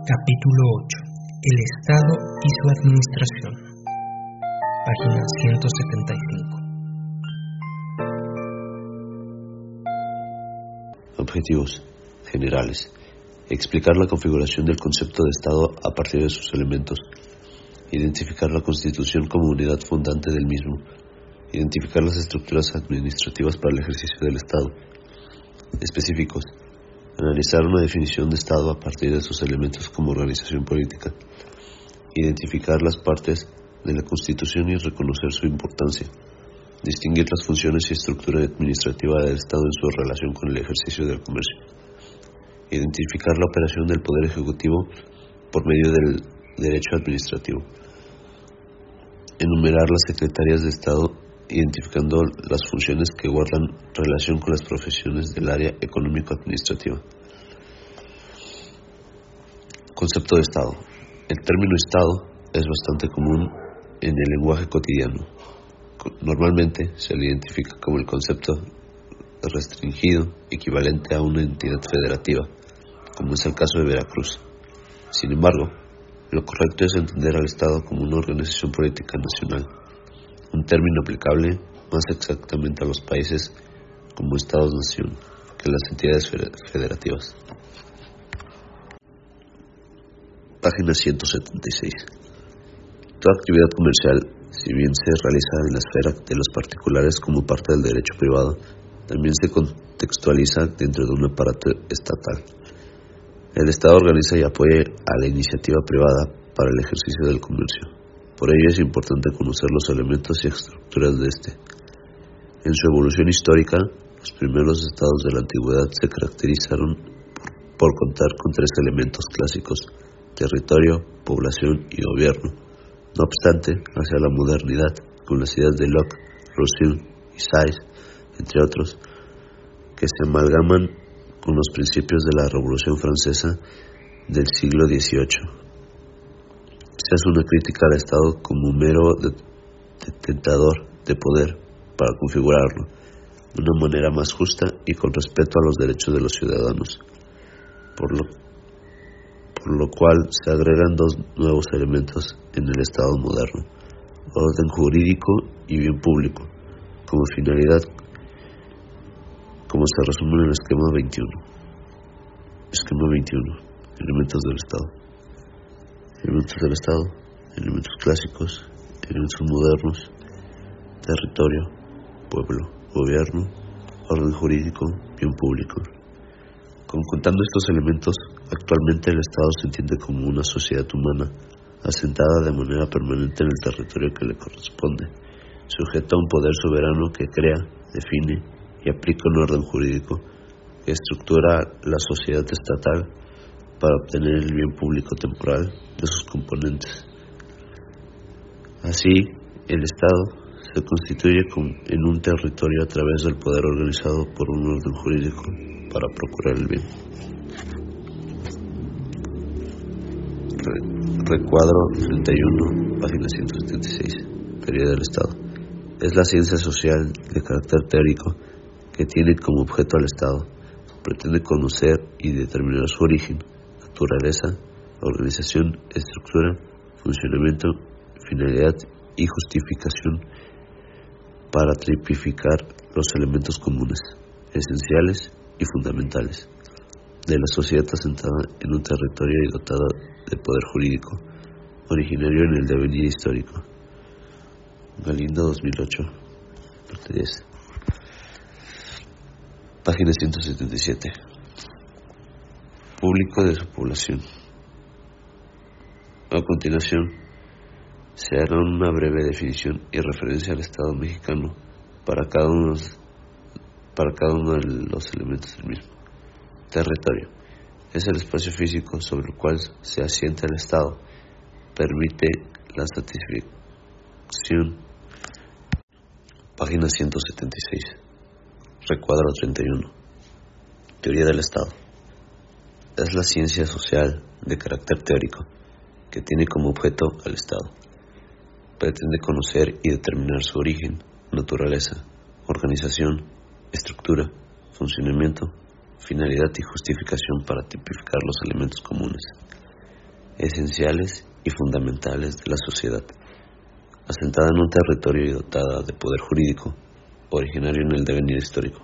Capítulo 8. El Estado y su administración. Página 175. Objetivos generales. Explicar la configuración del concepto de Estado a partir de sus elementos. Identificar la Constitución como unidad fundante del mismo. Identificar las estructuras administrativas para el ejercicio del Estado. Específicos. Analizar una definición de Estado a partir de sus elementos como organización política. Identificar las partes de la Constitución y reconocer su importancia. Distinguir las funciones y estructura administrativa del Estado en su relación con el ejercicio del comercio. Identificar la operación del Poder Ejecutivo por medio del derecho administrativo. Enumerar las secretarias de Estado, identificando las funciones que guardan relación con las profesiones del área económico-administrativa. Concepto de Estado. El término Estado es bastante común en el lenguaje cotidiano. Normalmente se le identifica como el concepto restringido equivalente a una entidad federativa, como es el caso de Veracruz. Sin embargo, lo correcto es entender al Estado como una organización política nacional, un término aplicable más exactamente a los países como Estados-nación que a las entidades federativas. Página 176. Toda actividad comercial, si bien se realiza en la esfera de los particulares como parte del derecho privado, también se contextualiza dentro de un aparato estatal. El Estado organiza y apoya a la iniciativa privada para el ejercicio del comercio. Por ello es importante conocer los elementos y estructuras de este. En su evolución histórica, los primeros estados de la antigüedad se caracterizaron por contar con tres elementos clásicos: territorio, población y gobierno. No obstante, hacia la modernidad, con las ideas de Locke, Rousseau y Sayce, entre otros, que se amalgaman con los principios de la Revolución Francesa del siglo XVIII. Se hace una crítica al Estado como mero detentador de poder para configurarlo de una manera más justa y con respeto a los derechos de los ciudadanos, por lo cual se agregan dos nuevos elementos en el Estado moderno: orden jurídico y bien público, como finalidad, como se resume en el esquema 21. Esquema 21. Elementos del Estado. Elementos del Estado, elementos clásicos, elementos modernos, territorio, pueblo, gobierno, orden jurídico, bien público. Conjuntando estos elementos, actualmente el Estado se entiende como una sociedad humana, asentada de manera permanente en el territorio que le corresponde, sujeta a un poder soberano que crea, define y aplica un orden jurídico que estructura la sociedad estatal para obtener el bien público temporal de sus componentes. Así, el Estado se constituye en un territorio a través del poder organizado por un orden jurídico para procurar el bien. Recuadro 31, página 176. Teoría del Estado. Es la ciencia social de carácter teórico que tiene como objeto al Estado. Pretende conocer y determinar su origen, naturaleza, organización, estructura, funcionamiento, finalidad y justificación para tipificar los elementos comunes, esenciales y fundamentales de la sociedad asentada en un territorio y dotada de poder jurídico, originario en el devenir histórico. Galindo, 2008, parte 10. Página 177. Público de su población. A continuación, se hará una breve definición y referencia al Estado mexicano para cada uno de los elementos del mismo. Territorio. Es el espacio físico sobre el cual se asienta el Estado. Permite la satisfacción. Página 176. Recuadro 31. Teoría del Estado. Es la ciencia social de carácter teórico que tiene como objeto al Estado. Pretende conocer y determinar su origen, naturaleza, organización, estructura, funcionamiento, finalidad y justificación para tipificar los elementos comunes, esenciales y fundamentales de la sociedad, asentada en un territorio y dotada de poder jurídico, originario en el devenir histórico.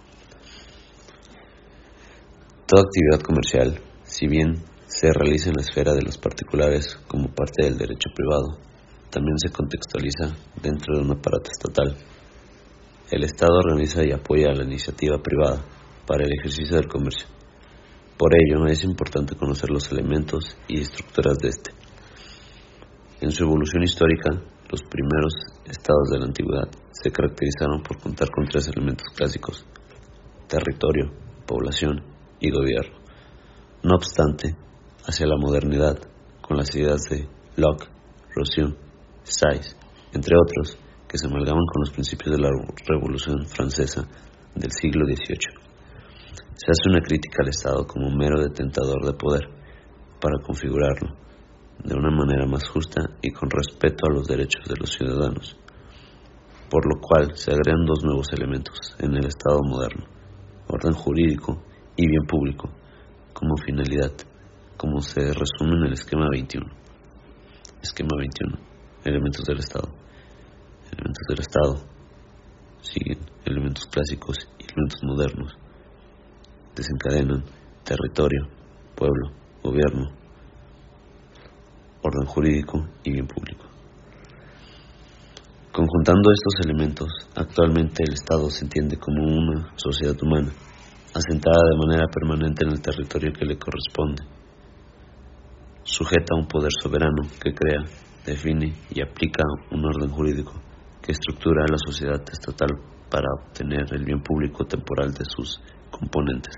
Toda actividad comercial, si bien se realiza en la esfera de los particulares como parte del derecho privado, también se contextualiza dentro de un aparato estatal. El Estado organiza y apoya a la iniciativa privada para el ejercicio del comercio. Por ello, es importante conocer los elementos y estructuras de este. En su evolución histórica, los primeros estados de la antigüedad se caracterizaron por contar con tres elementos clásicos: territorio, población y gobierno. No obstante, hacia la modernidad, con las ideas de Locke, Rousseau, Sayce, entre otros, que se amalgaman con los principios de la Revolución Francesa del siglo XVIII, se hace una crítica al Estado como un mero detentador de poder para configurarlo de una manera más justa y con respeto a los derechos de los ciudadanos, por lo cual se agregan dos nuevos elementos en el Estado moderno: orden jurídico y bien público, como finalidad, como se resume en el esquema 21. Esquema 21. Elementos del Estado. Elementos del Estado siguen elementos clásicos y elementos modernos. Desencadenan territorio, pueblo, gobierno, orden jurídico y bien público. Conjuntando estos elementos, actualmente el Estado se entiende como una sociedad humana, asentada de manera permanente en el territorio que le corresponde, sujeta a un poder soberano que crea, define y aplica un orden jurídico que estructura a la sociedad estatal para obtener el bien público temporal de sus componentes.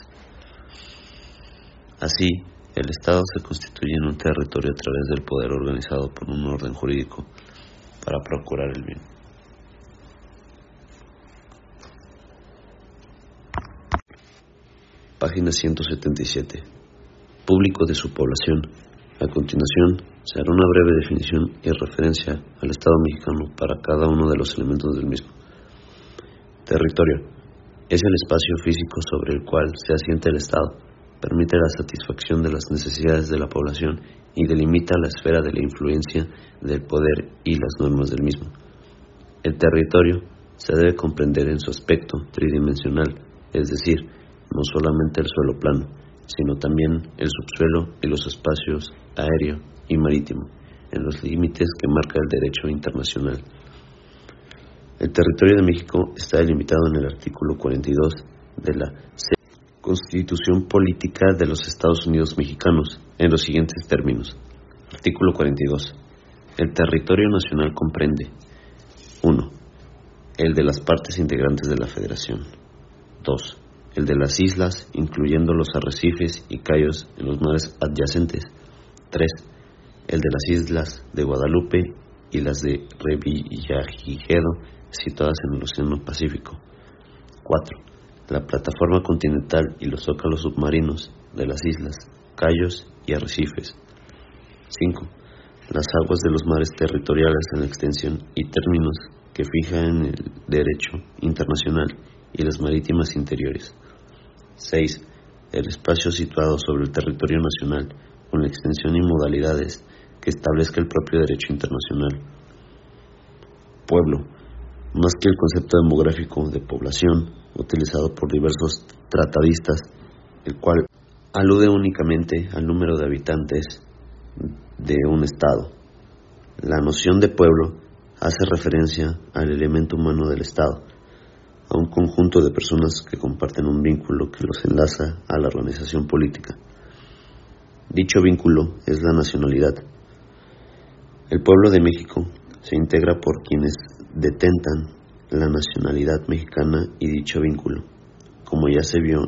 Así, el Estado se constituye en un territorio a través del poder organizado por un orden jurídico para procurar el bien. Página 177. Público de su población. A continuación, se hará una breve definición y referencia al Estado mexicano para cada uno de los elementos del mismo. Territorio. Es el espacio físico sobre el cual se asienta el Estado, permite la satisfacción de las necesidades de la población y delimita la esfera de la influencia del poder y las normas del mismo. El territorio se debe comprender en su aspecto tridimensional, es decir, no solamente el suelo plano, sino también el subsuelo y los espacios aéreo y marítimo, en los límites que marca el derecho internacional. El territorio de México está delimitado en el artículo 42 de la Constitución Política de los Estados Unidos Mexicanos, en los siguientes términos. Artículo 42. El territorio nacional comprende: 1. El de las partes integrantes de la Federación. 2. El de las islas, incluyendo los arrecifes y cayos en los mares adyacentes. 3. El de las islas de Guadalupe y las de Revillagigedo, situadas en el Océano Pacífico. 4. La plataforma continental y los zócalos submarinos de las islas, cayos y arrecifes. 5. Las aguas de los mares territoriales en extensión y términos que fijan el derecho internacional y las marítimas interiores. 6. El espacio situado sobre el territorio nacional con la extensión y modalidades que establezca el propio derecho internacional. Pueblo, más que el concepto demográfico de población utilizado por diversos tratadistas, el cual alude únicamente al número de habitantes de un estado. La noción de pueblo hace referencia al elemento humano del Estado, a un conjunto de personas que comparten un vínculo que los enlaza a la organización política. Dicho vínculo es la nacionalidad. El pueblo de México se integra por quienes detentan la nacionalidad mexicana y dicho vínculo, como ya se vio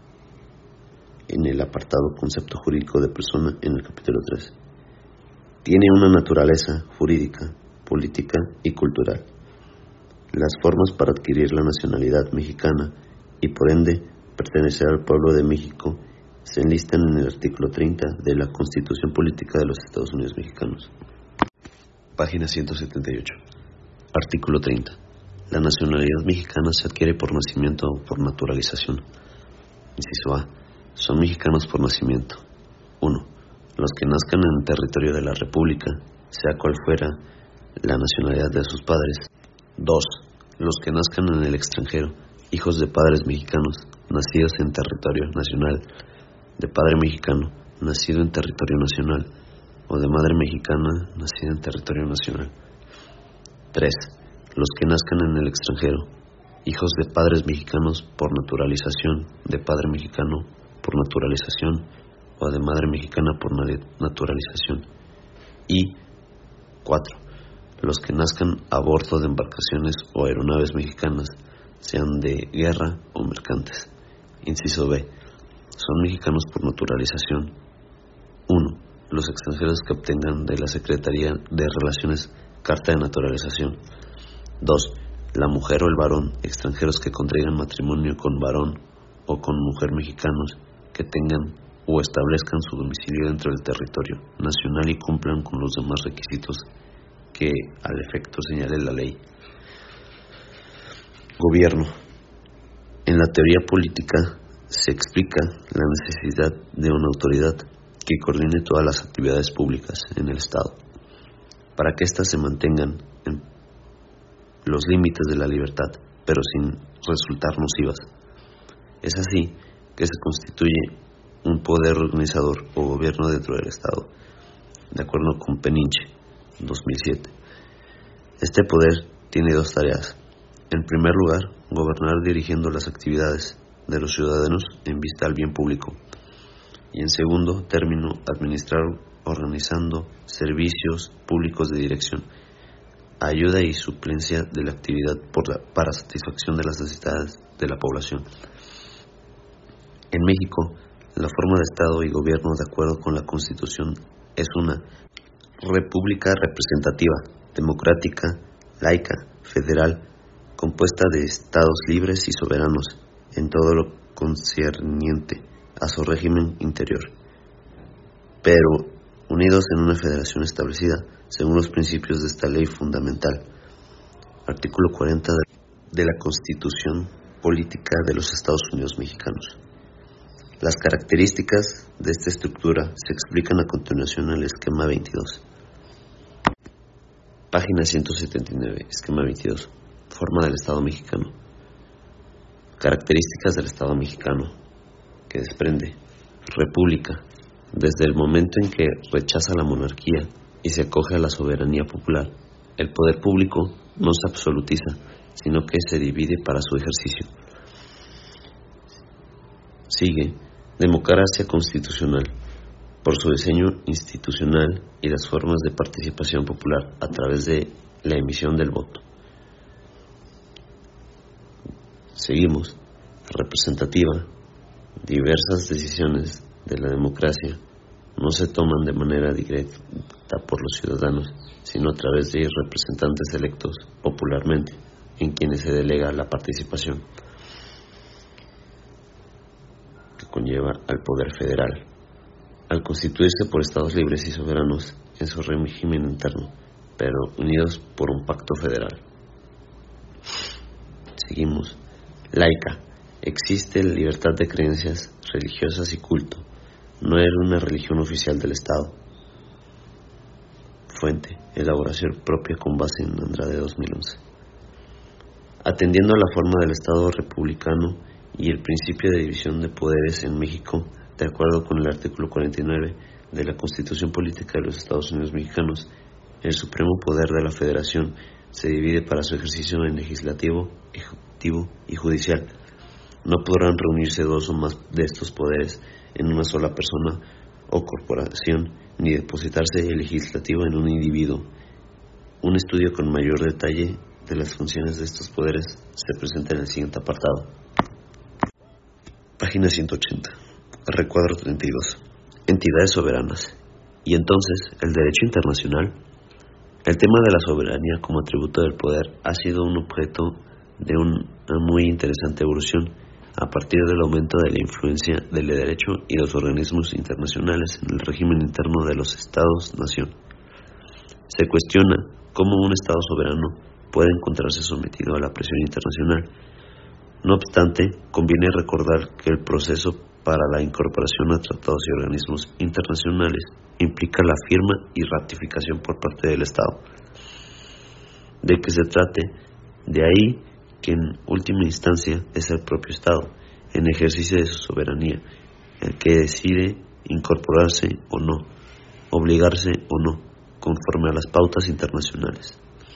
en el apartado concepto jurídico de persona en el capítulo 3. Tiene una naturaleza jurídica, política y cultural. Las formas para adquirir la nacionalidad mexicana y por ende pertenecer al pueblo de México se enlistan en el artículo 30 de la Constitución Política de los Estados Unidos Mexicanos. Página 178. Artículo 30. La nacionalidad mexicana se adquiere por nacimiento o por naturalización. Inciso A. Son mexicanos por nacimiento. 1. los que nazcan en el territorio de la República, sea cual fuera la nacionalidad de sus padres. 2. Los que nazcan en el extranjero, hijos de padres mexicanos, nacidos en territorio nacional, de padre mexicano, nacido en territorio nacional, o de madre mexicana, nacida en territorio nacional. 3. Los que nazcan en el extranjero, hijos de padres mexicanos por naturalización, de padre mexicano por naturalización, o de madre mexicana por naturalización. Y 4. Los que nazcan a bordo de embarcaciones o aeronaves mexicanas, sean de guerra o mercantes. Inciso B. Son mexicanos por naturalización. 1. Los extranjeros que obtengan de la Secretaría de Relaciones carta de naturalización. 2. La mujer o el varón extranjeros que contraigan matrimonio con varón o con mujer mexicanos que tengan o establezcan su domicilio dentro del territorio nacional y cumplan con los demás requisitos que al efecto señale la ley. Gobierno. En la teoría política se explica la necesidad de una autoridad que coordine todas las actividades públicas en el Estado, para que éstas se mantengan en los límites de la libertad, pero sin resultar nocivas. Es así que se constituye un poder organizador o gobierno dentro del Estado, de acuerdo con Peninche, 2007. Este poder tiene dos tareas. En primer lugar, gobernar dirigiendo las actividades de los ciudadanos en vista al bien público. Y en segundo término, administrar organizando servicios públicos de dirección, ayuda y suplencia de la actividad para satisfacción de las necesidades de la población. En México, la forma de Estado y gobierno de acuerdo con la Constitución es una república representativa, democrática, laica, federal, compuesta de estados libres y soberanos en todo lo concerniente a su régimen interior, pero unidos en una federación establecida según los principios de esta ley fundamental. Artículo 40 de la Constitución Política de los Estados Unidos Mexicanos. Las características de esta estructura se explican a continuación en el esquema 22. Página 179, esquema 22. Forma del Estado mexicano. Características del Estado mexicano, que desprende: república, desde el momento en que rechaza la monarquía y se acoge a la soberanía popular. El poder público no se absolutiza, sino que se divide para su ejercicio. Sigue: democracia constitucional, por su diseño institucional y las formas de participación popular a través de la emisión del voto. Seguimos: representativa, diversas decisiones de la democracia no se toman de manera directa por los ciudadanos, sino a través de representantes electos popularmente, en quienes se delega la participación, que conlleva al poder federal, al constituirse por estados libres y soberanos en su régimen interno, pero unidos por un pacto federal. Seguimos: laica, existe la libertad de creencias religiosas y culto, no era una religión oficial del Estado. Fuente: elaboración propia con base en Andrade 2011. Atendiendo a la forma del Estado republicano y el principio de división de poderes en México, de acuerdo con el artículo 49 de la Constitución Política de los Estados Unidos Mexicanos, el supremo poder de la Federación se divide para su ejercicio en legislativo, ejecutivo y judicial. No podrán reunirse dos o más de estos poderes en una sola persona o corporación, ni depositarse el legislativo en un individuo. Un estudio con mayor detalle de las funciones de estos poderes se presenta en el siguiente apartado. Página 180. Recuadro 32. Entidades soberanas. Y entonces, el derecho internacional. El tema de la soberanía como atributo del poder ha sido un objeto de una muy interesante evolución a partir del aumento de la influencia del derecho y los organismos internacionales en el régimen interno de los Estados-nación. Se cuestiona cómo un Estado soberano puede encontrarse sometido a la presión internacional. No obstante, conviene recordar que el proceso para la incorporación a tratados y organismos internacionales implica la firma y ratificación por parte del Estado. De que se trate, de ahí que en última instancia es el propio Estado, en ejercicio de su soberanía, el que decide incorporarse o no, obligarse o no, conforme a las pautas internacionales.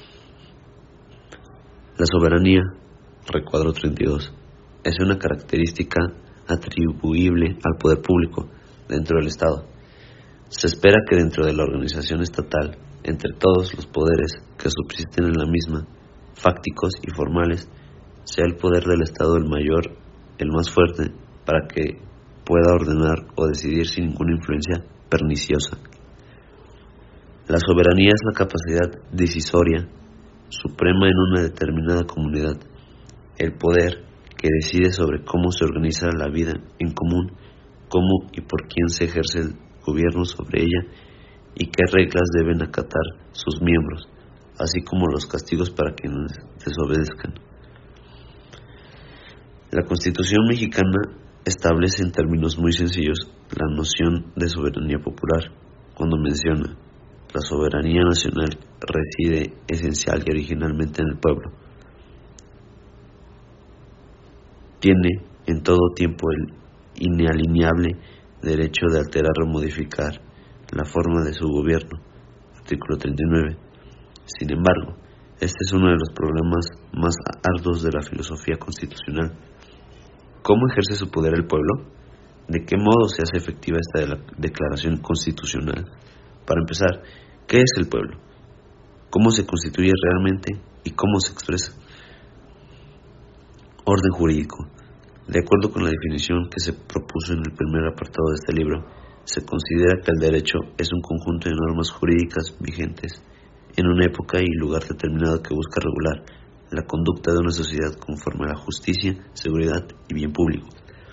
La soberanía, recuadro 32, es una característica atribuible al poder público dentro del Estado. Se espera que dentro de la organización estatal, entre todos los poderes que subsisten en la misma, fácticos y formales, sea el poder del Estado el mayor, el más fuerte, para que pueda ordenar o decidir sin ninguna influencia perniciosa. La soberanía es la capacidad decisoria suprema en una determinada comunidad, el poder que decide sobre cómo se organiza la vida en común, cómo y por quién se ejerce el gobierno sobre ella y qué reglas deben acatar sus miembros, así como los castigos para quienes desobedezcan. La Constitución mexicana establece en términos muy sencillos la noción de soberanía popular, cuando menciona: la soberanía nacional reside esencial y originalmente en el pueblo. Tiene en todo tiempo el inalienable derecho de alterar o modificar la forma de su gobierno. Artículo 39. Sin embargo, este es uno de los problemas más arduos de la filosofía constitucional. ¿Cómo ejerce su poder el pueblo? ¿De qué modo se hace efectiva esta declaración constitucional? Para empezar, ¿qué es el pueblo? ¿Cómo se constituye realmente y cómo se expresa? Orden jurídico. De acuerdo con la definición que se propuso en el primer apartado de este libro, se considera que el derecho es un conjunto de normas jurídicas vigentes en una época y lugar determinado que busca regular la conducta de una sociedad conforme a la justicia, seguridad y bien público.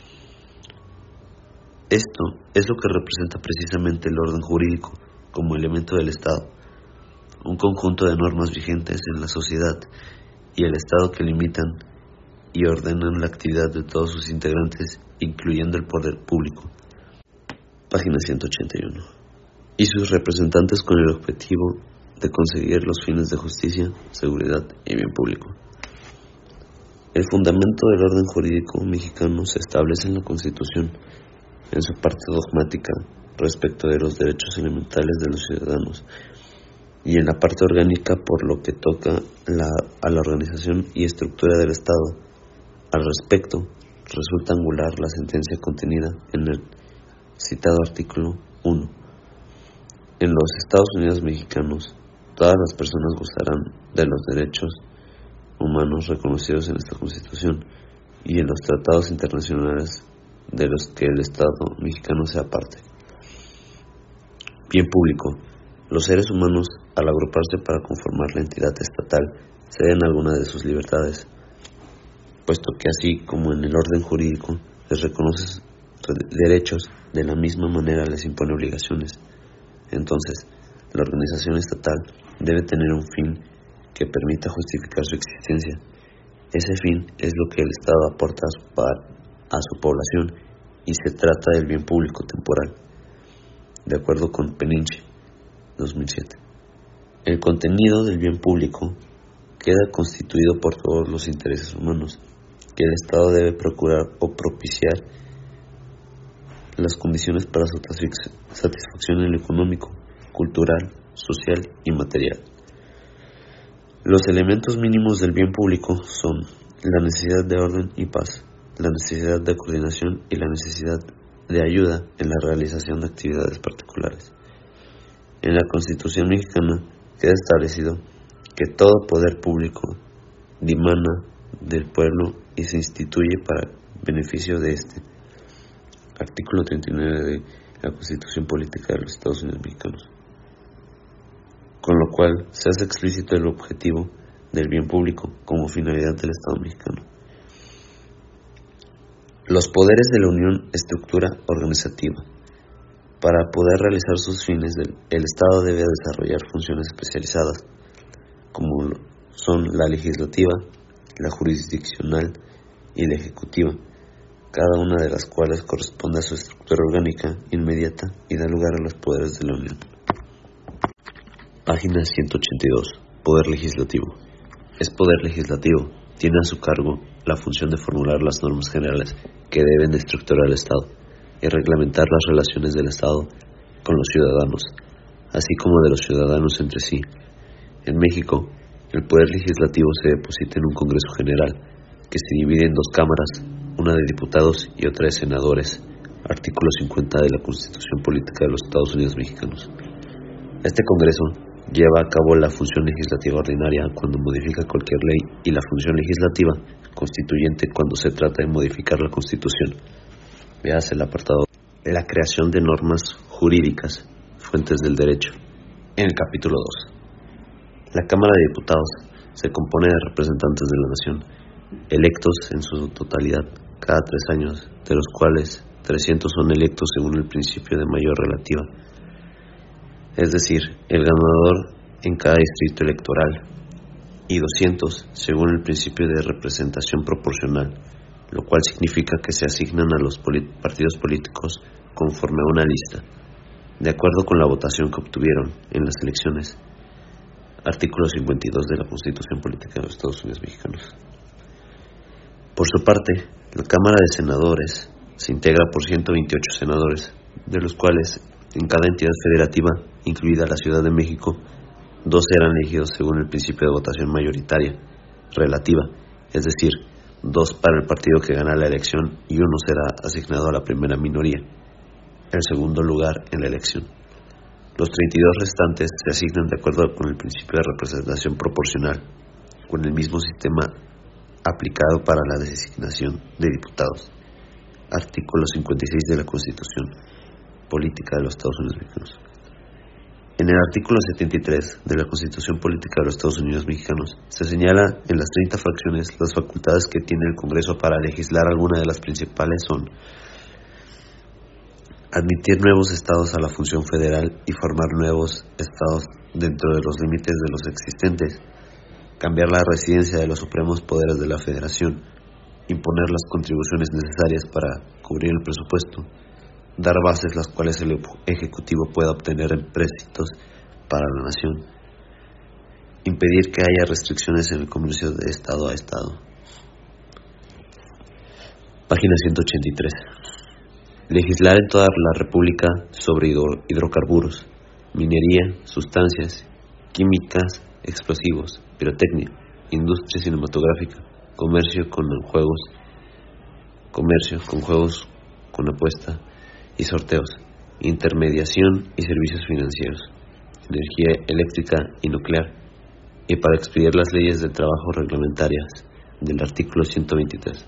Esto es lo que representa precisamente el orden jurídico como elemento del Estado, un conjunto de normas vigentes en la sociedad y el Estado que limitan y ordenan la actividad de todos sus integrantes, incluyendo el poder público. Página 181. Y sus representantes con el objetivo de conseguir los fines de justicia, seguridad y bien público. El fundamento del orden jurídico mexicano se establece en la Constitución, en su parte dogmática respecto de los derechos elementales de los ciudadanos, y en la parte orgánica por lo que toca a la organización y estructura del Estado. Al respecto, resulta angular la sentencia contenida en el citado artículo 1. En los Estados Unidos mexicanos, todas las personas gozarán de los derechos humanos reconocidos en esta Constitución y en los tratados internacionales de los que el Estado mexicano sea parte. Bien público. Los seres humanos, al agruparse para conformar la entidad estatal, ceden algunas de sus libertades, puesto que así como en el orden jurídico les reconoce derechos, de la misma manera les impone obligaciones. Entonces, la organización estatal debe tener un fin que permita justificar su existencia. Ese fin es lo que el Estado aporta a su población y se trata del bien público temporal, de acuerdo con Peninche, 2007. El contenido del bien público queda constituido por todos los intereses humanos que el Estado debe procurar o propiciar las condiciones para su satisfacción en lo económico, cultural, social y material. Los elementos mínimos del bien público son la necesidad de orden y paz, la necesidad de coordinación y la necesidad de ayuda en la realización de actividades particulares. En la Constitución mexicana queda establecido que todo poder público dimana del pueblo y se instituye para beneficio de éste. Artículo 39 de la Constitución Política de los Estados Unidos Mexicanos. Con lo cual se hace explícito el objetivo del bien público como finalidad del Estado mexicano. Los poderes de la Unión, estructura organizativa. Para poder realizar sus fines, el Estado debe desarrollar funciones especializadas, como son la legislativa, la jurisdiccional y la ejecutiva, cada una de las cuales corresponde a su estructura orgánica inmediata y da lugar a los poderes de la Unión. Página 182. Poder legislativo. Es poder legislativo. Tiene a su cargo la función de formular las normas generales que deben de estructurar el Estado y reglamentar las relaciones del Estado con los ciudadanos, así como de los ciudadanos entre sí. En México, el poder legislativo se deposita en un Congreso General, que se divide en dos cámaras, una de diputados y otra de senadores, artículo 50 de la Constitución Política de los Estados Unidos Mexicanos. Este Congreso lleva a cabo la función legislativa ordinaria cuando modifica cualquier ley y la función legislativa constituyente cuando se trata de modificar la Constitución. Veas el apartado La creación de normas jurídicas, fuentes del derecho, en el capítulo 2. La Cámara de Diputados se compone de representantes de la nación, electos en su totalidad cada 3 años, de los cuales 300 son electos según el principio de mayor relativa, es decir, el ganador en cada distrito electoral, y 200 según el principio de representación proporcional, lo cual significa que se asignan a los partidos políticos conforme a una lista, de acuerdo con la votación que obtuvieron en las elecciones. Artículo 52 de la Constitución Política de los Estados Unidos Mexicanos. Por su parte, la Cámara de Senadores se integra por 128 senadores, de los cuales en cada entidad federativa, incluida la Ciudad de México, 2 eran elegidos según el principio de votación mayoritaria relativa, es decir, 2 para el partido que gana la elección y 1 será asignado a la primera minoría, el segundo lugar en la elección. Los 32 restantes se asignan de acuerdo con el principio de representación proporcional, con el mismo sistema aplicado para la designación de diputados. Artículo 56 de la Constitución Política de los Estados Unidos Mexicanos. En el artículo 73 de la Constitución Política de los Estados Unidos Mexicanos se señala en las 30 fracciones las facultades que tiene el Congreso para legislar. Algunas de las principales son: admitir nuevos estados a la función federal y formar nuevos estados dentro de los límites de los existentes, cambiar la residencia de los supremos poderes de la Federación, imponer las contribuciones necesarias para cubrir el presupuesto, dar bases las cuales el Ejecutivo pueda obtener empréstitos para la nación, impedir que haya restricciones en el comercio de estado a estado. Página 183. Legislar en toda la República sobre hidrocarburos, minería, sustancias químicas, explosivos, pirotecnia, industria cinematográfica, comercio con juegos con apuesta y sorteos, intermediación y servicios financieros, energía eléctrica y nuclear, y para expedir las leyes de trabajo reglamentarias del artículo 123.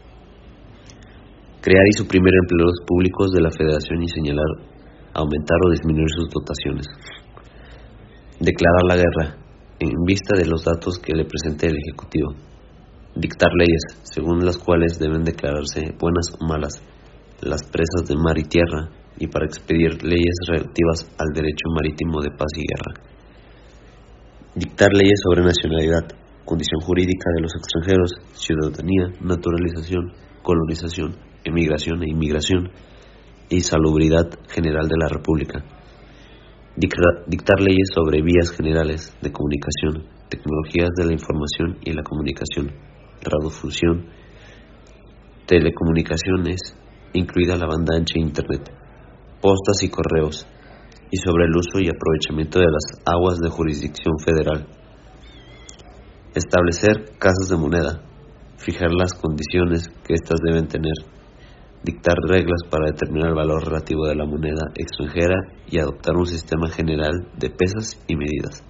Crear y suprimir empleos públicos de la Federación y señalar, aumentar o disminuir sus dotaciones. Declarar la guerra en vista de los datos que le presente el Ejecutivo. Dictar leyes según las cuales deben declararse buenas o malas las presas de mar y tierra, y para expedir leyes relativas al derecho marítimo de paz y guerra. Dictar leyes sobre nacionalidad, condición jurídica de los extranjeros, ciudadanía, naturalización, colonización, emigración e inmigración, y salubridad general de la República. Dictar leyes sobre vías generales de comunicación, tecnologías de la información y la comunicación, radiofusión, telecomunicaciones, incluida la banda ancha e Internet, postas y correos, y sobre el uso y aprovechamiento de las aguas de jurisdicción federal. Establecer casas de moneda, fijar las condiciones que éstas deben tener, dictar reglas para determinar el valor relativo de la moneda extranjera y adoptar un sistema general de pesas y medidas.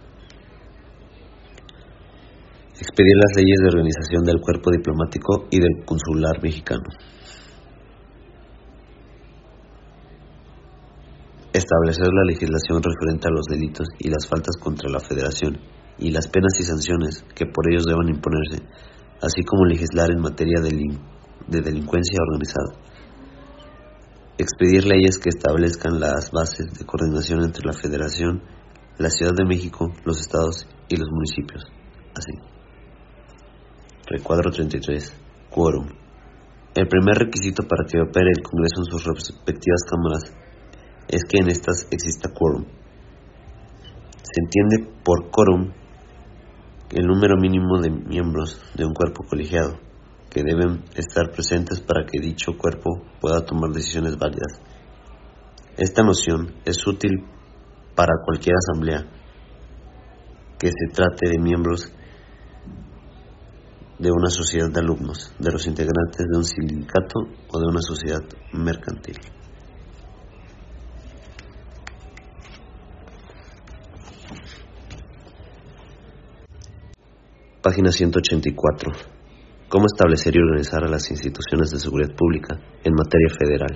Expedir las leyes de organización del cuerpo diplomático y del consular mexicano. Establecer la legislación referente a los delitos y las faltas contra la Federación y las penas y sanciones que por ellos deban imponerse, así como legislar en materia de delincuencia organizada. Expedir leyes que establezcan las bases de coordinación entre la Federación, la Ciudad de México, los estados y los municipios. Así. Recuadro 33. Quórum. El primer requisito para que opere el Congreso en sus respectivas cámaras es que en estas exista quórum. Se entiende por quórum el número mínimo de miembros de un cuerpo colegiado que deben estar presentes para que dicho cuerpo pueda tomar decisiones válidas. Esta noción es útil para cualquier asamblea que se trate de miembros de una sociedad de alumnos, de los integrantes de un sindicato o de una sociedad mercantil. Página 184. ¿Cómo establecer y organizar a las instituciones de seguridad pública en materia federal?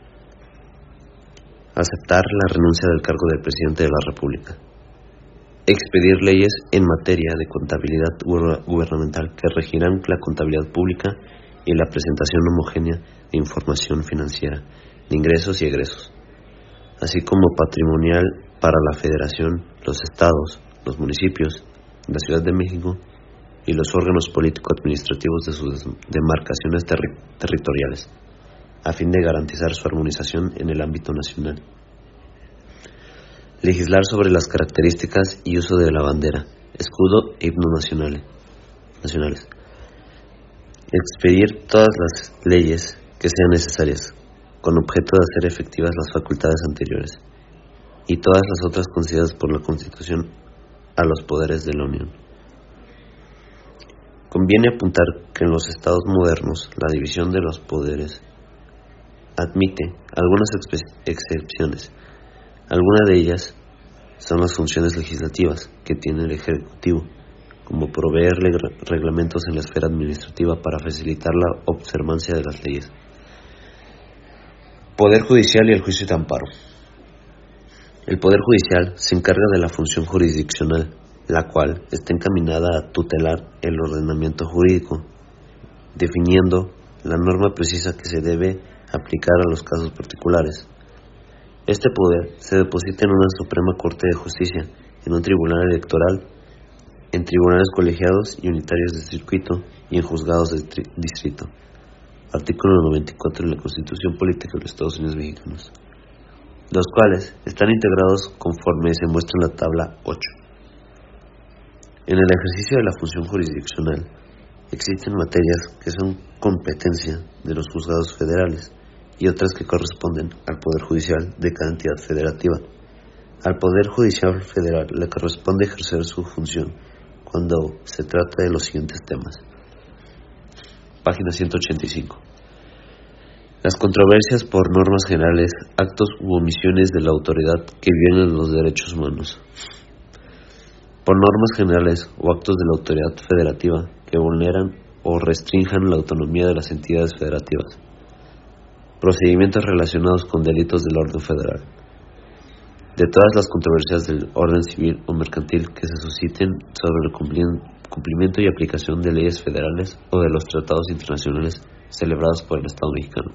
Aceptar la renuncia del cargo del presidente de la República. Expedir leyes en materia de contabilidad gubernamental que regirán la contabilidad pública y la presentación homogénea de información financiera, de ingresos y egresos, así como patrimonial para la Federación, los estados, los municipios, la Ciudad de México y los órganos político-administrativos de sus demarcaciones territoriales, a fin de garantizar su armonización en el ámbito nacional. Legislar sobre las características y uso de la bandera, escudo e himno nacionales. Expedir todas las leyes que sean necesarias, con objeto de hacer efectivas las facultades anteriores, y todas las otras concedidas por la Constitución a los poderes de la Unión. Conviene apuntar que en los estados modernos la división de los poderes admite algunas excepciones. Algunas de ellas son las funciones legislativas que tiene el Ejecutivo, como proveer reglamentos en la esfera administrativa para facilitar la observancia de las leyes. Poder judicial y el juicio de amparo. El Poder Judicial se encarga de la función jurisdiccional, la cual está encaminada a tutelar el ordenamiento jurídico, definiendo la norma precisa que se debe aplicar a los casos particulares. Este poder se deposita en una Suprema Corte de Justicia, en un tribunal electoral, en tribunales colegiados y unitarios de circuito y en juzgados de distrito. Artículo 94 de la Constitución Política de los Estados Unidos Mexicanos, los cuales están integrados conforme se muestra en la tabla 8. En el ejercicio de la función jurisdiccional existen materias que son competencia de los juzgados federales y otras que corresponden al Poder Judicial de cada entidad federativa. Al Poder Judicial Federal le corresponde ejercer su función cuando se trata de los siguientes temas. Página 185. Las controversias por normas generales, actos u omisiones de la autoridad que violan los derechos humanos. Por normas generales o actos de la autoridad federativa que vulneran o restrinjan la autonomía de las entidades federativas. Procedimientos relacionados con delitos del orden federal. De todas las controversias del orden civil o mercantil que se susciten sobre el cumplimiento y aplicación de leyes federales o de los tratados internacionales celebrados por el Estado mexicano.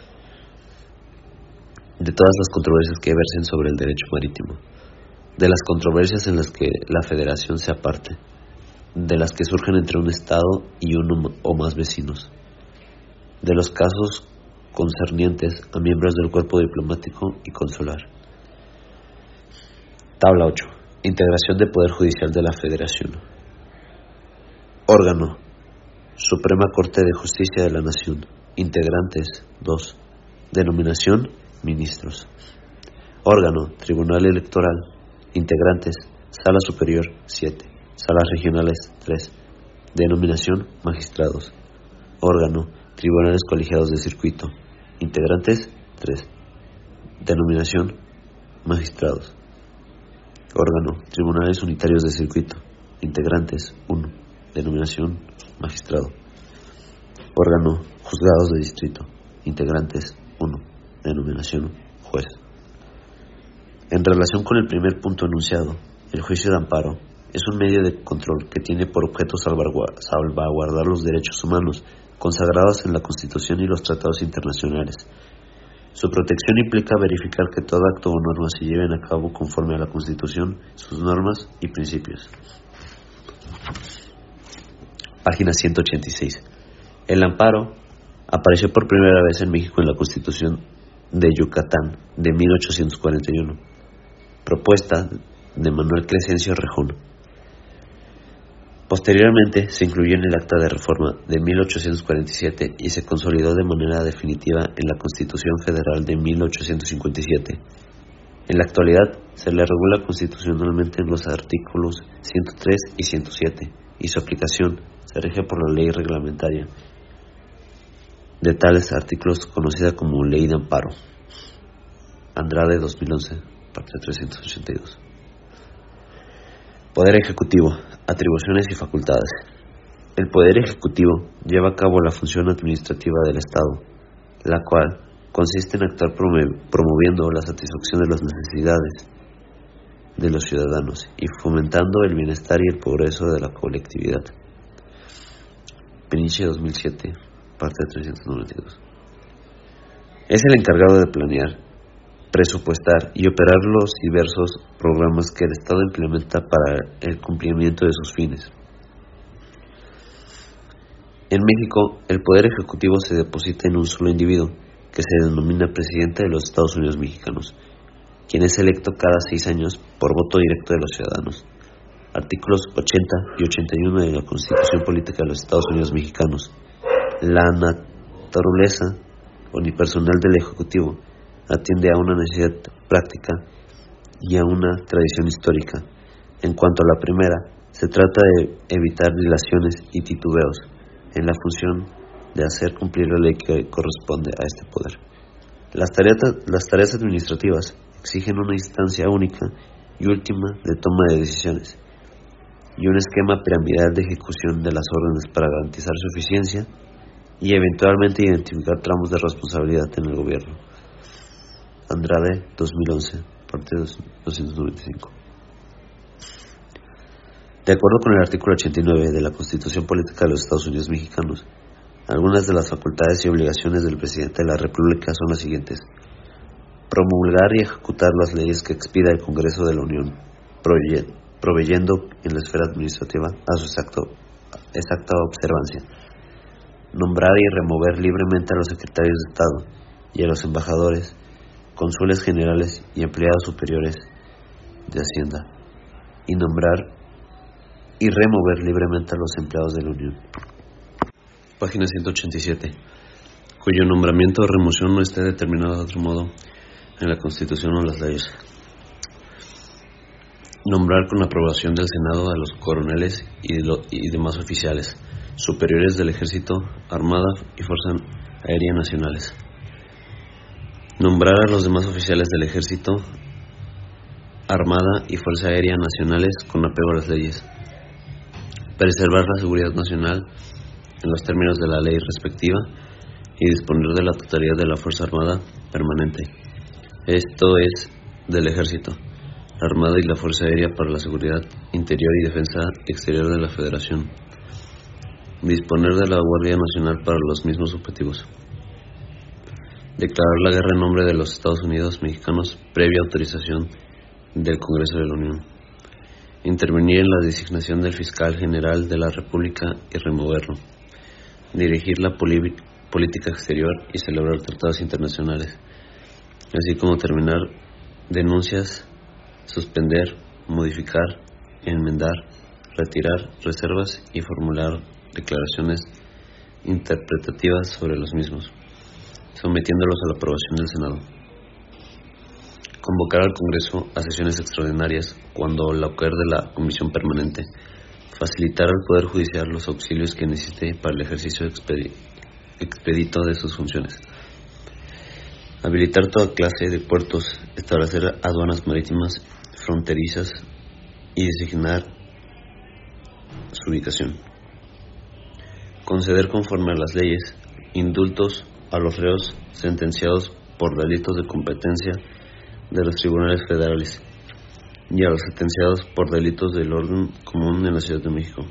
De todas las controversias que versen sobre el derecho marítimo. De las controversias en las que la Federación sea parte. De las que surgen entre un Estado y uno o más vecinos. De los casos concernientes a miembros del cuerpo diplomático y consular. Tabla 8. Integración del Poder Judicial de la Federación. Órgano: Suprema Corte de Justicia de la Nación. Integrantes: 2. Denominación: ministros. Órgano: Tribunal Electoral. Integrantes: Sala Superior: 7. Salas Regionales: 3. Denominación: magistrados. Órgano: Tribunales Colegiados de Circuito. Integrantes: 3. Denominación: magistrados. Órgano: Tribunales Unitarios de Circuito. Integrantes: 1. Denominación: magistrado. Órgano: Juzgados de Distrito. Integrantes: 1. Denominación: juez. En relación con el primer punto enunciado, el juicio de amparo es un medio de control que tiene por objeto salvaguardar los derechos humanos consagrados en la Constitución y los tratados internacionales. Su protección implica verificar que todo acto o norma se lleven a cabo conforme a la Constitución, sus normas y principios. Página 186. El amparo Apareció por primera vez en México en la Constitución de Yucatán de 1841, propuesta de Manuel Crescencio Rejón. Posteriormente se incluyó en el Acta de Reforma de 1847 y se consolidó de manera definitiva en la Constitución Federal de 1857. En la actualidad se le regula constitucionalmente en los artículos 103 y 107 y su aplicación se rige por la ley reglamentaria de tales artículos conocida como Ley de Amparo. Andrade 2011, parte 382. Poder Ejecutivo, atribuciones y facultades. El Poder Ejecutivo lleva a cabo la función administrativa del Estado, la cual consiste en actuar promoviendo la satisfacción de las necesidades de los ciudadanos y fomentando el bienestar y el progreso de la colectividad. Peniche 2007, parte 392. Es el encargado de planear, presupuestar y operar los diversos programas que el Estado implementa para el cumplimiento de sus fines. En México, el Poder Ejecutivo se deposita en un solo individuo, que se denomina Presidente de los Estados Unidos Mexicanos, quien es electo cada 6 años por voto directo de los ciudadanos. Artículos 80 y 81 de la Constitución Política de los Estados Unidos Mexicanos. La naturaleza unipersonal del Ejecutivo atiende a una necesidad práctica y a una tradición histórica. En cuanto a la primera, se trata de evitar dilaciones y titubeos en la función de hacer cumplir la ley que corresponde a este poder. Las tareas administrativas exigen una instancia única y última de toma de decisiones y un esquema piramidal de ejecución de las órdenes para garantizar su eficiencia y eventualmente identificar tramos de responsabilidad en el gobierno. Andrade 2011, parte 295. De acuerdo con el artículo 89 de la Constitución Política de los Estados Unidos Mexicanos, algunas de las facultades y obligaciones del Presidente de la República son las siguientes: promulgar y ejecutar las leyes que expida el Congreso de la Unión, proveyendo en la esfera administrativa a su exacta observancia; nombrar y remover libremente a los secretarios de Estado y a los embajadores, cónsules generales y empleados superiores de Hacienda; y nombrar y remover libremente a los empleados de la Unión. Página 187. Cuyo nombramiento o remoción no esté determinado de otro modo en la Constitución o las leyes. Nombrar con aprobación del Senado a los coroneles y demás oficiales superiores del Ejército, Armada y Fuerza Aérea Nacionales. Nombrar a los demás oficiales del Ejército, Armada y Fuerza Aérea Nacionales con apego a las leyes. Preservar la seguridad nacional en los términos de la ley respectiva y disponer de la totalidad de la Fuerza Armada permanente, esto es, del Ejército, la Armada y la Fuerza Aérea para la seguridad interior y defensa exterior de la Federación. Disponer de la Guardia Nacional para los mismos objetivos. Declarar la guerra en nombre de los Estados Unidos Mexicanos previa autorización del Congreso de la Unión. Intervenir en la designación del Fiscal General de la República y removerlo. Dirigir la política exterior y celebrar tratados internacionales, así como terminar denuncias, suspender, modificar, enmendar, retirar reservas y formular declaraciones interpretativas sobre los mismos, sometiéndolos a la aprobación del Senado. Convocar al Congreso a sesiones extraordinarias cuando la ocuerde de la Comisión Permanente. Facilitar al Poder Judicial los auxilios que necesite para el ejercicio expedito de sus funciones. Habilitar toda clase de puertos, establecer aduanas marítimas fronterizas y designar su ubicación. Conceder conforme a las leyes indultos a los reos sentenciados por delitos de competencia de los tribunales federales y a los sentenciados por delitos del orden común en la Ciudad de México.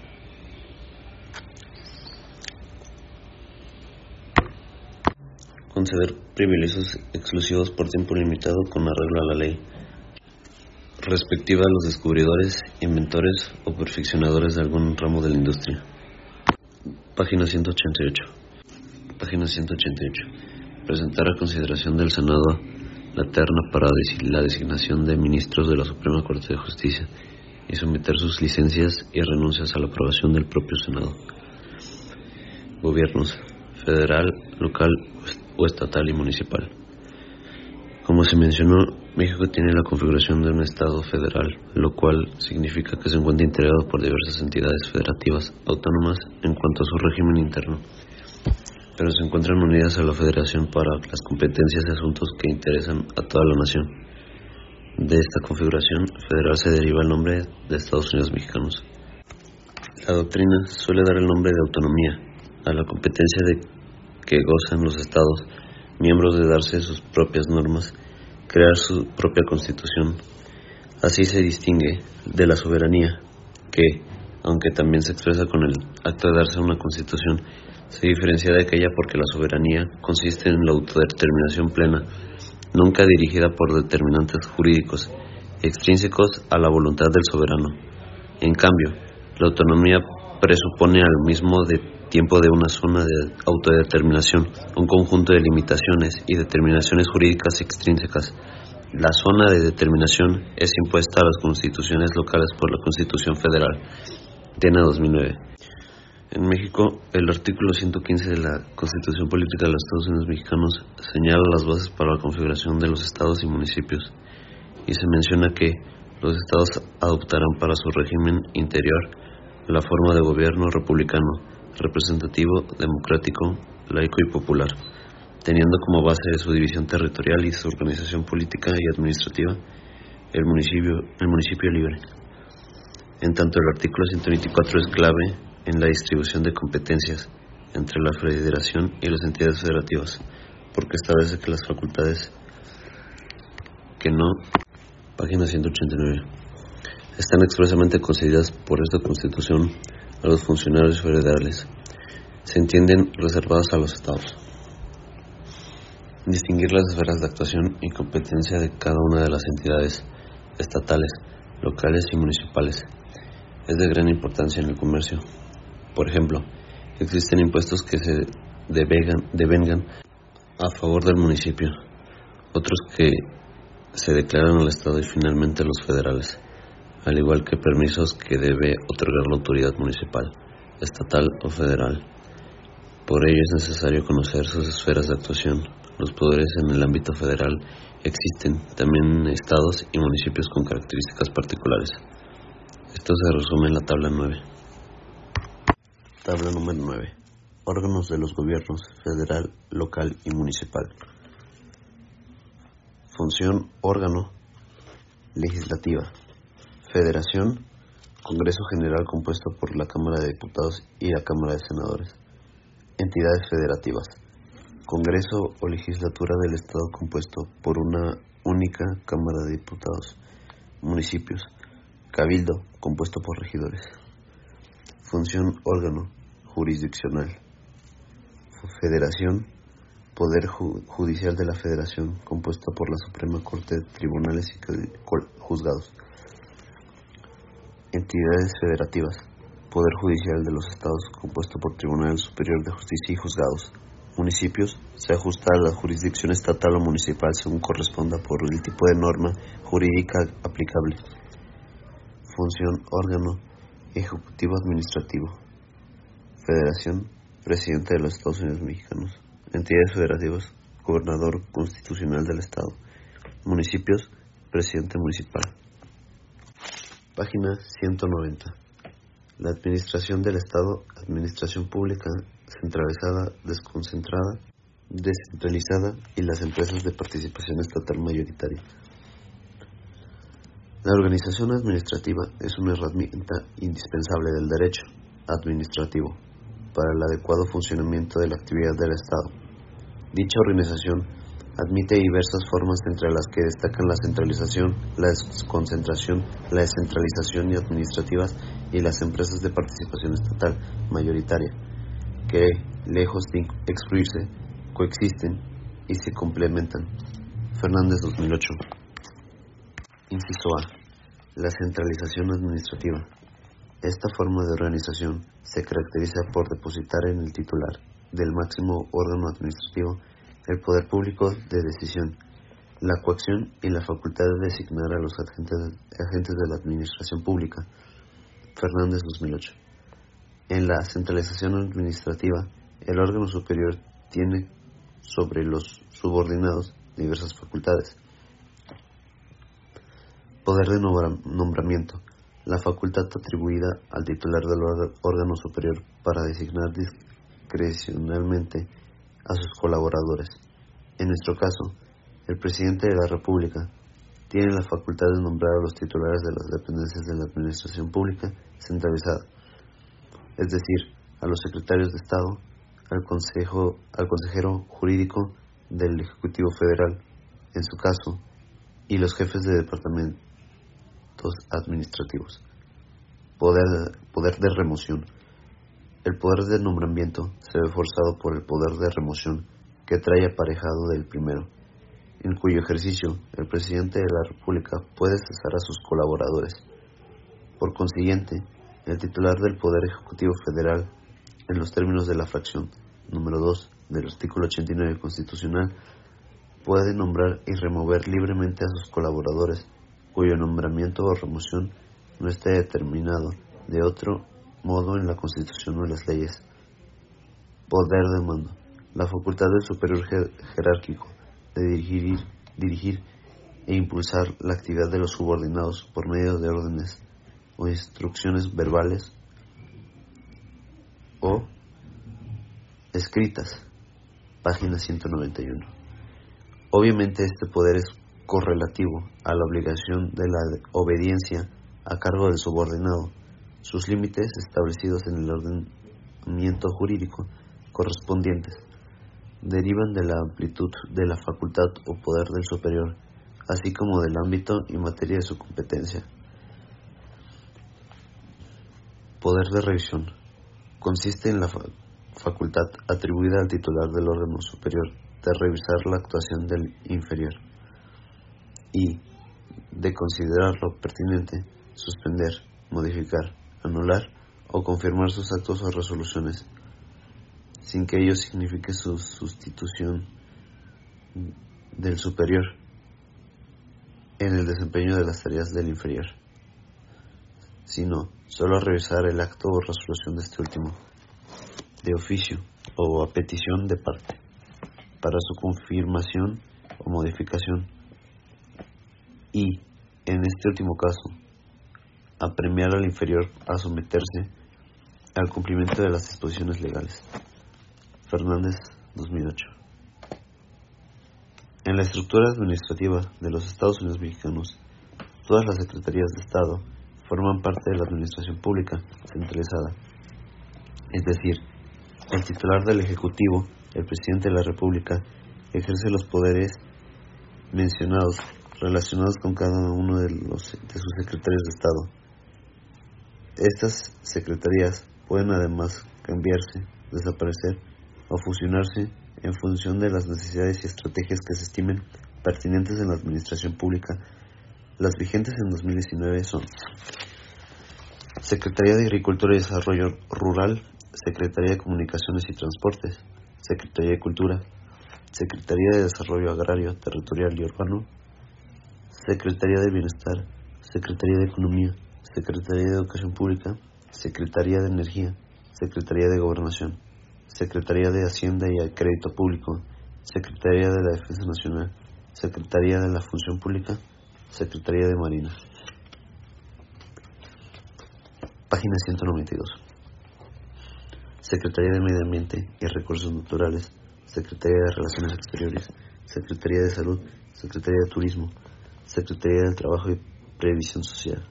Conceder privilegios exclusivos por tiempo limitado con arreglo a la ley respectiva a los descubridores, inventores o perfeccionadores de algún ramo de la industria. Página 188. Página Página 188. Presentar a consideración del Senado la terna para la designación de ministros de la Suprema Corte de Justicia y someter sus licencias y renuncias a la aprobación del propio Senado. Gobiernos federal, local o estatal y municipal. Como se mencionó, México tiene la configuración de un Estado federal, lo cual significa que se encuentra integrado por diversas entidades federativas autónomas en cuanto a su régimen interno, pero se encuentran unidas a la Federación para las competencias y asuntos que interesan a toda la nación. De esta configuración federal se deriva el nombre de Estados Unidos Mexicanos. La doctrina suele dar el nombre de autonomía a la competencia de que gozan los estados miembros de darse sus propias normas, crear su propia constitución. Así se distingue de la soberanía, que, aunque también se expresa con el acto de darse una constitución, se diferencia de aquella porque la soberanía consiste en la autodeterminación plena, nunca dirigida por determinantes jurídicos, extrínsecos a la voluntad del soberano. En cambio, la autonomía presupone al mismo tiempo de una zona de autodeterminación, un conjunto de limitaciones y determinaciones jurídicas extrínsecas. La zona de determinación es impuesta a las constituciones locales por la Constitución Federal. Tiene 2009. En México, el artículo 115 de la Constitución Política de los Estados Unidos Mexicanos señala las bases para la configuración de los estados y municipios, y se menciona que los estados adoptarán para su régimen interior la forma de gobierno republicano, representativo, democrático, laico y popular, teniendo como base de su división territorial y su organización política y administrativa el municipio libre. En tanto, el artículo 124 es clave en la distribución de competencias entre la Federación y las entidades federativas, porque establece que las facultades Página 189. Están expresamente concedidas por esta Constitución a los funcionarios federales. Se entienden reservadas a los estados. Distinguir las esferas de actuación y competencia de cada una de las entidades estatales, locales y municipales es de gran importancia en el comercio. Por ejemplo, existen impuestos que se devengan a favor del municipio, otros que se declaran al Estado y finalmente los federales, al igual que permisos que debe otorgar la autoridad municipal, estatal o federal. Por ello es necesario conocer sus esferas de actuación. Los poderes en el ámbito federal existen también estados y municipios con características particulares. Esto se resume en la tabla 9. Tabla número 9. Órganos de los gobiernos federal, local y municipal. Función: órgano legislativa. Federación: Congreso General compuesto por la Cámara de Diputados y la Cámara de Senadores. Entidades federativas: Congreso o legislatura del Estado compuesto por una única Cámara de Diputados. Municipios: Cabildo compuesto por regidores. Función: órgano jurisdiccional. Federación: Poder Judicial de la Federación compuesta por la Suprema Corte, tribunales y juzgados. Entidades federativas: Poder Judicial de los Estados compuesto por Tribunal Superior de Justicia y juzgados. Municipios: se ajusta a la jurisdicción estatal o municipal según corresponda por el tipo de norma jurídica aplicable. Función: órgano ejecutivo administrativo. Federación: Presidente de los Estados Unidos Mexicanos. Entidades federativas: Gobernador constitucional del Estado. Municipios: Presidente municipal. Página 190. La administración del Estado: administración pública, centralizada, desconcentrada, descentralizada y las empresas de participación estatal mayoritaria. La organización administrativa es una herramienta indispensable del derecho administrativo para el adecuado funcionamiento de la actividad del Estado. Dicha organización admite diversas formas, entre las que destacan la centralización, la desconcentración, la descentralización y administrativas y las empresas de participación estatal mayoritaria, que, lejos de excluirse, coexisten y se complementan. Fernández, 2008. Inciso A. La centralización administrativa. Esta forma de organización se caracteriza por depositar en el titular del máximo órgano administrativo el poder público de decisión, la coacción y la facultad de designar a los agentes de la administración pública. Fernández, 2008. En la centralización administrativa, el órgano superior tiene sobre los subordinados diversas facultades. Poder de nombramiento. La facultad atribuida al titular del órgano superior para designar discrecionalmente a sus colaboradores. En nuestro caso, el presidente de la República tiene la facultad de nombrar a los titulares de las dependencias de la administración pública centralizada, es decir, a los secretarios de Estado, al consejero jurídico del Ejecutivo Federal, en su caso, y los jefes de departamentos administrativos. Poder de remoción. El poder de nombramiento se ve forzado por el poder de remoción que trae aparejado del primero, en cuyo ejercicio el presidente de la República puede cesar a sus colaboradores. Por consiguiente, el titular del Poder Ejecutivo Federal, en los términos de la fracción número 2 del artículo 89 constitucional, puede nombrar y remover libremente a sus colaboradores, cuyo nombramiento o remoción no esté determinado de otro modo en la Constitución o en las leyes. Poder de mando. La facultad del superior jerárquico de dirigir e impulsar la actividad de los subordinados por medio de órdenes o instrucciones verbales o escritas. Página 191. Obviamente este poder es correlativo a la obligación de la obediencia a cargo del subordinado. Sus límites establecidos en el ordenamiento jurídico correspondientes derivan de la amplitud de la facultad o poder del superior, así como del ámbito y materia de su competencia. Poder de revisión. Consiste en la facultad atribuida al titular del órgano superior de revisar la actuación del inferior y, de considerarlo pertinente, suspender, modificar, anular o confirmar sus actos o resoluciones, sin que ello signifique su sustitución del superior en el desempeño de las tareas del inferior, sino solo revisar el acto o resolución de este último, de oficio o a petición de parte, para su confirmación o modificación, y, en este último caso, apremiar al inferior a someterse al cumplimiento de las disposiciones legales. Fernández, 2008. En la estructura administrativa de los Estados Unidos mexicanos, todas las secretarías de Estado forman parte de la administración pública centralizada, es decir, el titular del Ejecutivo, el presidente de la República, ejerce los poderes mencionados relacionados con cada uno de sus secretarios de Estado. Estas secretarías pueden además cambiarse, desaparecer o fusionarse en función de las necesidades y estrategias que se estimen pertinentes en la administración pública. Las vigentes en 2019 son Secretaría de Agricultura y Desarrollo Rural, Secretaría de Comunicaciones y Transportes, Secretaría de Cultura, Secretaría de Desarrollo Agrario, Territorial y Urbano, Secretaría de Bienestar, Secretaría de Economía, Secretaría de Educación Pública, Secretaría de Energía, Secretaría de Gobernación, Secretaría de Hacienda y Crédito Público, Secretaría de la Defensa Nacional, Secretaría de la Función Pública, Secretaría de Marina. Página 192. Secretaría de Medio Ambiente y Recursos Naturales, Secretaría de Relaciones Exteriores, Secretaría de Salud, Secretaría de Turismo, Secretaría del Trabajo y Previsión Social.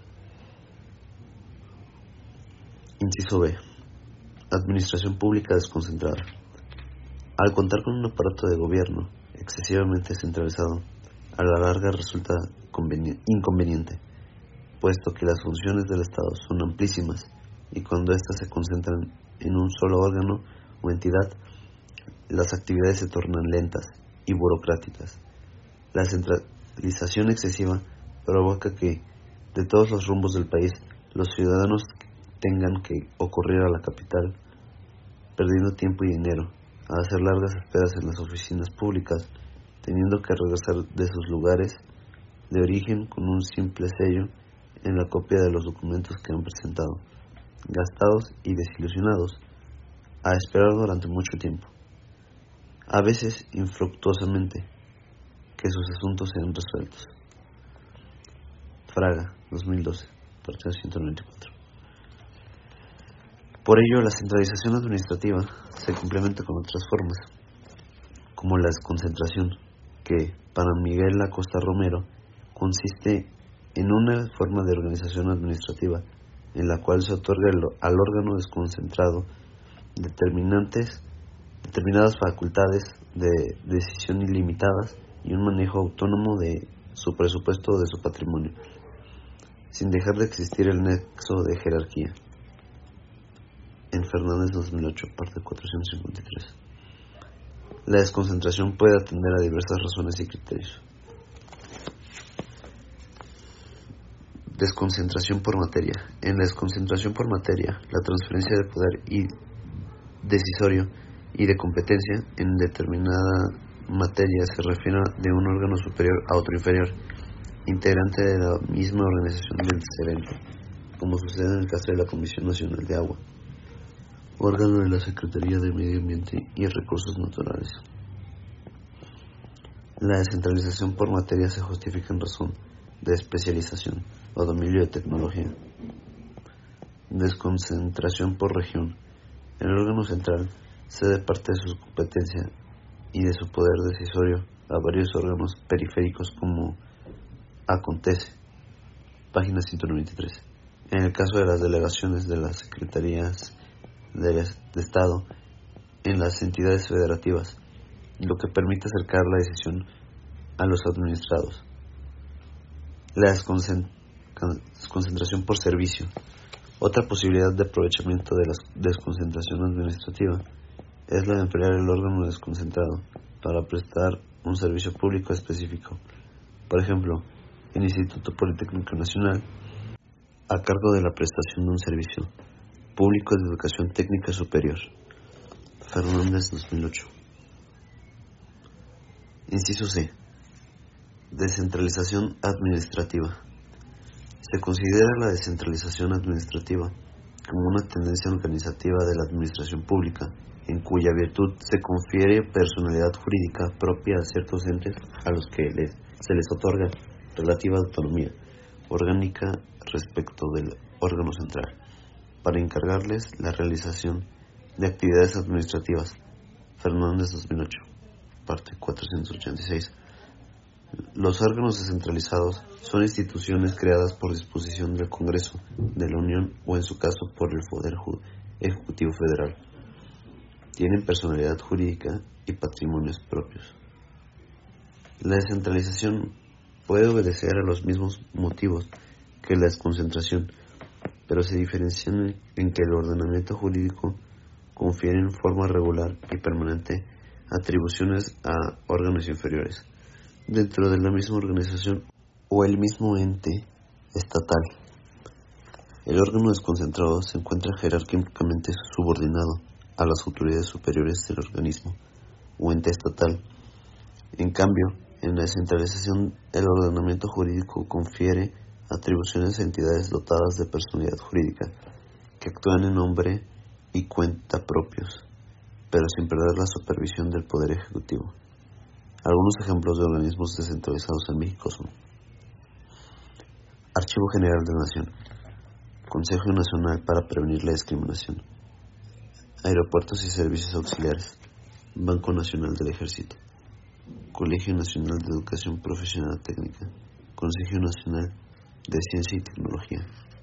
Inciso B. Administración pública desconcentrada. Al contar con un aparato de gobierno excesivamente centralizado, a la larga resulta inconveniente, puesto que las funciones del Estado son amplísimas y cuando éstas se concentran en un solo órgano o entidad, las actividades se tornan lentas y burocráticas. La centralización excesiva provoca que, de todos los rumbos del país, los ciudadanos tengan que ocurrir a la capital perdiendo tiempo y dinero, a hacer largas esperas en las oficinas públicas, teniendo que regresar de sus lugares de origen con un simple sello en la copia de los documentos que han presentado, gastados y desilusionados, a esperar durante mucho tiempo, a veces infructuosamente, que sus asuntos sean resueltos. Fraga, 2012, página 194. Por ello, la centralización administrativa se complementa con otras formas, como la desconcentración, que, para Miguel Acosta Romero, consiste en una forma de organización administrativa en la cual se otorga al órgano desconcentrado determinadas facultades de decisión ilimitadas y un manejo autónomo de su presupuesto o de su patrimonio, sin dejar de existir el nexo de jerarquía. En Fernández 2008, parte 453. La desconcentración puede atender a diversas razones y criterios. Desconcentración por materia. En la desconcentración por materia, la transferencia de poder y decisorio y de competencia en determinada materia se refiere de un órgano superior a otro inferior, integrante de la misma organización del ente, como sucede en el caso de la Comisión Nacional de Agua, órgano de la Secretaría de Medio Ambiente y Recursos Naturales. La descentralización por materia se justifica en razón de especialización o dominio de tecnología. Desconcentración por región. El órgano central cede parte de su competencia y de su poder decisorio a varios órganos periféricos, como acontece. Página 193. En el caso de las delegaciones de las secretarías de Estado en las entidades federativas, lo que permite acercar la decisión a los administrados. La desconcentración por servicio. Otra posibilidad de aprovechamiento de la desconcentración administrativa es la de emplear el órgano desconcentrado para prestar un servicio público específico. Por ejemplo, el Instituto Politécnico Nacional, a cargo de la prestación de un servicio público de educación técnica superior. Fernández 2008. Inciso C. Descentralización administrativa. Se considera la descentralización administrativa como una tendencia organizativa de la administración pública, en cuya virtud se confiere personalidad jurídica propia a ciertos entes a los que se les otorga relativa autonomía orgánica respecto del órgano central, para encargarles la realización de actividades administrativas. Fernández 2008, parte 486. Los órganos descentralizados son instituciones creadas por disposición del Congreso de la Unión o, en su caso, por el Poder Ejecutivo Federal. Tienen personalidad jurídica y patrimonios propios. La descentralización puede obedecer a los mismos motivos que la desconcentración, pero se diferencian en que el ordenamiento jurídico confiere en forma regular y permanente atribuciones a órganos inferiores dentro de la misma organización o el mismo ente estatal. El órgano desconcentrado se encuentra jerárquicamente subordinado a las autoridades superiores del organismo o ente estatal. En cambio, en la descentralización, el ordenamiento jurídico confiere atribuciones a entidades dotadas de personalidad jurídica que actúan en nombre y cuenta propios, pero sin perder la supervisión del Poder Ejecutivo. Algunos ejemplos de organismos descentralizados en México son: Archivo General de la Nación, Consejo Nacional para Prevenir la Discriminación, Aeropuertos y Servicios Auxiliares, Banco Nacional del Ejército, Colegio Nacional de Educación Profesional Técnica, Consejo Nacional de Ciencia y Tecnología.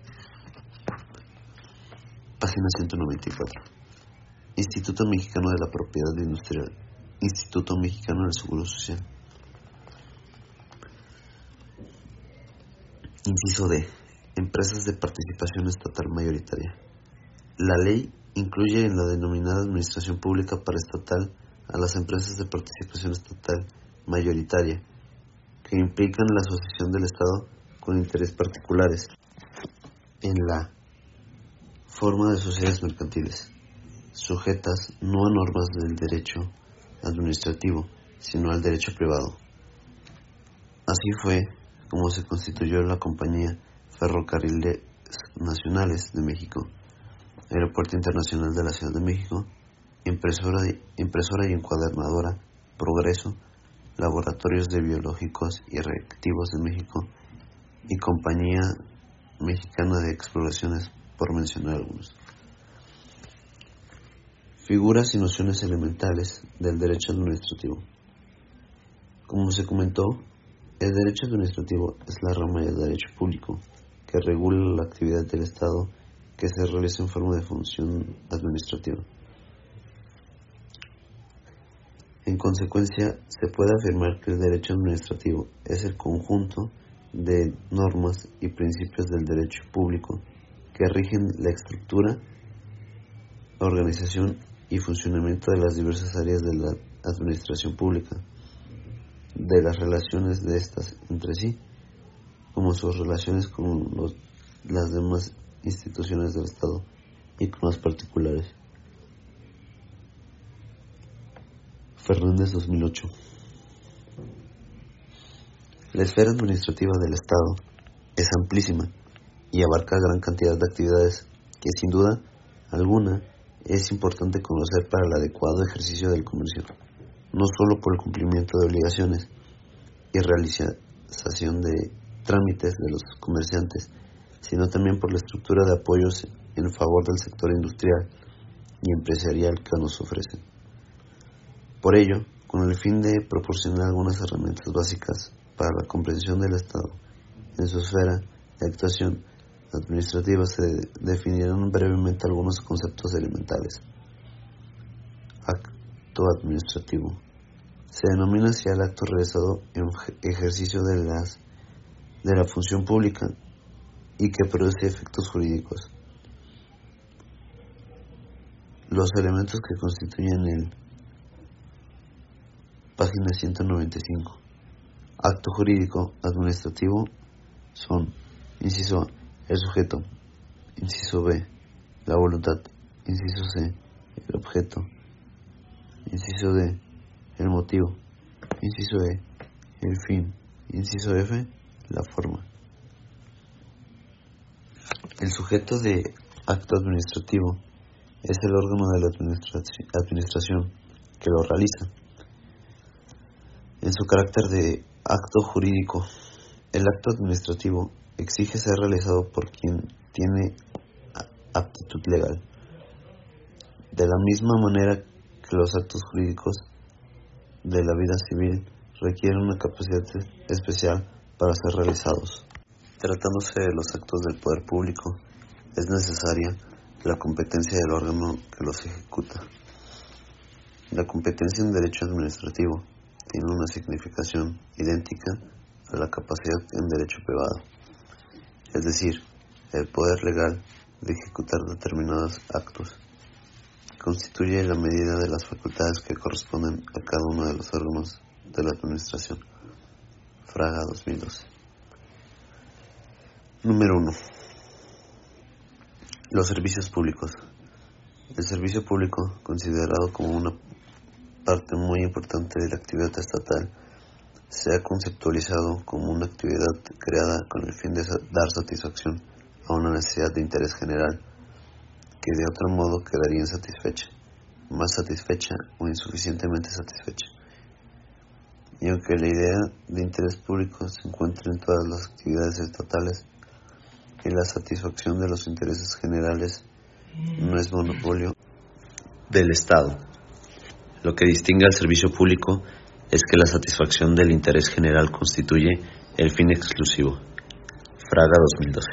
Página 194. Instituto Mexicano de la Propiedad Industrial, Instituto Mexicano del Seguro Social. Inciso D. Empresas de participación estatal mayoritaria. La ley incluye en la denominada Administración Pública Paraestatal a las empresas de participación estatal mayoritaria, que implican la asociación del Estado con intereses particulares en la forma de sociedades mercantiles. sujetas no a normas del derecho administrativo, sino al derecho privado. Así fue como se constituyó la Compañía Ferrocarriles Nacionales de México, Aeropuerto Internacional de la Ciudad de México, impresora y encuadernadora Progreso, Laboratorios de Biológicos y Reactivos de México y Compañía Mexicana de Exploraciones, por mencionar algunos. Figuras y nociones elementales del derecho administrativo. Como se comentó, el derecho administrativo es la rama del derecho público que regula la actividad del Estado que se realiza en forma de función administrativa. En consecuencia, se puede afirmar que el derecho administrativo es el conjunto de normas y principios del derecho público que rigen la estructura, organización y funcionamiento de las diversas áreas de la administración pública, de las relaciones de estas entre sí, como sus relaciones con las demás instituciones del Estado y con los particulares. Fernández, 2008. La esfera administrativa del Estado es amplísima y abarca gran cantidad de actividades que sin duda alguna es importante conocer para el adecuado ejercicio del comercio, no solo por el cumplimiento de obligaciones y realización de trámites de los comerciantes, sino también por la estructura de apoyos en favor del sector industrial y empresarial que nos ofrecen. Por ello, con el fin de proporcionar algunas herramientas básicas para la comprensión del Estado en su esfera de actuación administrativa, se definirán brevemente algunos conceptos elementales. Acto administrativo. Se denomina así al acto realizado en ejercicio de la función pública y que produce efectos jurídicos. Los elementos que constituyen el página 195. Acto jurídico administrativo son: inciso A, el sujeto; inciso B, la voluntad; inciso C, el objeto; inciso D, el motivo; inciso E, el fin; inciso F, la forma. El sujeto de acto administrativo es el órgano de la administración que lo realiza. En su carácter de acto jurídico, el acto administrativo exige ser realizado por quien tiene aptitud legal, de la misma manera que los actos jurídicos de la vida civil requieren una capacidad especial para ser realizados. Tratándose de los actos del poder público, es necesaria la competencia del órgano que los ejecuta. La competencia en derecho administrativo tiene una significación idéntica a la capacidad en derecho privado, es decir, el poder legal de ejecutar determinados actos. Constituye la medida de las facultades que corresponden a cada uno de los órganos de la administración. Fraga, 2012. Número 1. Los servicios públicos. El servicio público, considerado como una parte muy importante de la actividad estatal, se ha conceptualizado como una actividad creada con el fin de dar satisfacción a una necesidad de interés general que de otro modo quedaría insatisfecha, más satisfecha o insuficientemente satisfecha. Y aunque la idea de interés público se encuentra en todas las actividades estatales, y la satisfacción de los intereses generales no es monopolio del Estado. Lo que distingue al servicio público es que la satisfacción del interés general constituye el fin exclusivo. Fraga, 2012.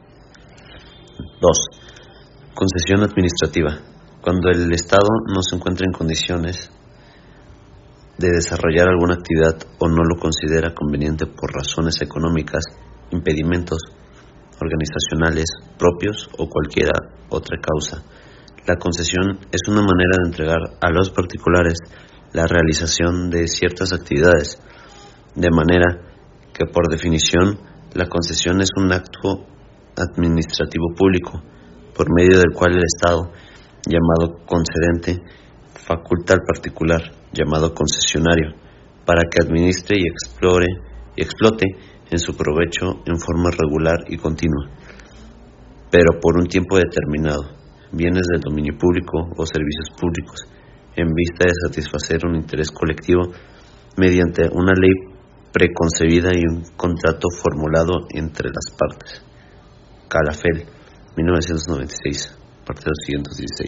2. Concesión administrativa. Cuando el Estado no se encuentra en condiciones de desarrollar alguna actividad o no lo considera conveniente por razones económicas, impedimentos organizacionales propios o cualquier otra causa. La concesión es una manera de entregar a los particulares la realización de ciertas actividades, de manera que por definición la concesión es un acto administrativo público, por medio del cual el Estado llamado concedente, faculta al particular, llamado concesionario, para que administre y explote en su provecho en forma regular y continua, pero por un tiempo determinado, bienes del dominio público o servicios públicos, en vista de satisfacer un interés colectivo mediante una ley preconcebida y un contrato formulado entre las partes. Calafell, 1996, parte 216.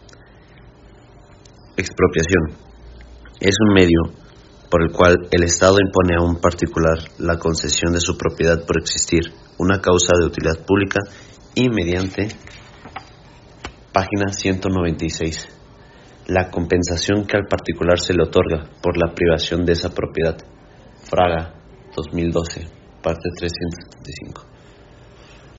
Expropiación. Es un medio por el cual el Estado impone a un particular la concesión de su propiedad por existir una causa de utilidad pública y mediante, página 196, la compensación que al particular se le otorga por la privación de esa propiedad. Fraga, 2012, parte 375.